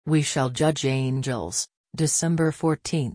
We shall judge angels. December 14.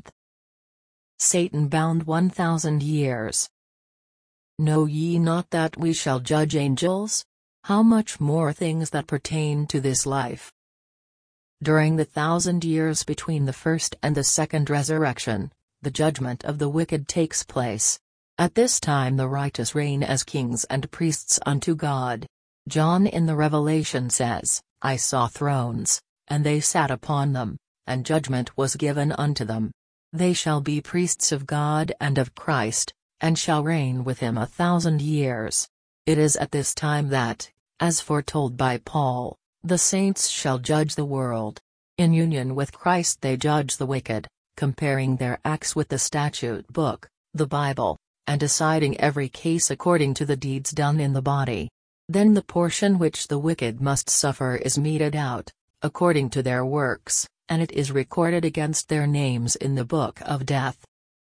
Satan bound 1,000 years. Know ye not that we shall judge angels? How much more things that pertain to this life? During the 1,000 years between the first and the second resurrection, the judgment of the wicked takes place. At this time the righteous reign as kings and priests unto God. John in the Revelation says, I saw thrones, and they sat upon them, and judgment was given unto them. They shall be priests of God and of Christ, and shall reign with him 1,000 years. It is at this time that, as foretold by Paul, the saints shall judge the world. In union with Christ they judge the wicked, comparing their acts with the statute book, the Bible, and deciding every case according to the deeds done in the body. Then the portion which the wicked must suffer is meted out, according to their works, and it is recorded against their names in the book of death.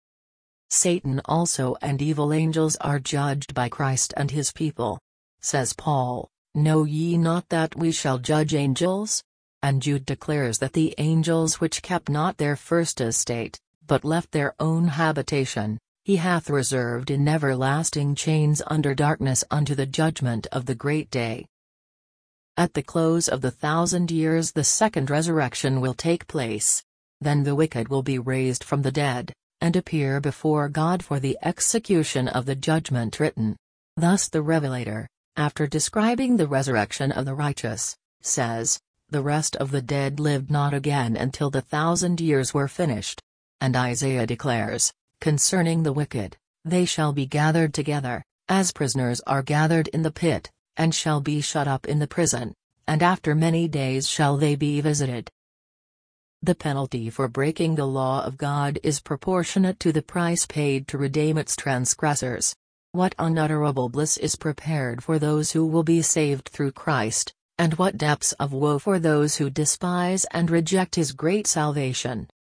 Satan also and evil angels are judged by Christ and his people. Says Paul, Know ye not that we shall judge angels? And Jude declares that the angels which kept not their first estate, but left their own habitation, he hath reserved in everlasting chains under darkness unto the judgment of the great day. At the close of the 1,000 years the second resurrection will take place. Then the wicked will be raised from the dead, and appear before God for the execution of the judgment written. Thus the Revelator, after describing the resurrection of the righteous, says, The rest of the dead lived not again until the 1,000 years were finished. And Isaiah declares, concerning the wicked, They shall be gathered together, as prisoners are gathered in the pit, and shall be shut up in the prison, and after many days shall they be visited. The penalty for breaking the law of God is proportionate to the price paid to redeem its transgressors. What unutterable bliss is prepared for those who will be saved through Christ, and what depths of woe for those who despise and reject his great salvation.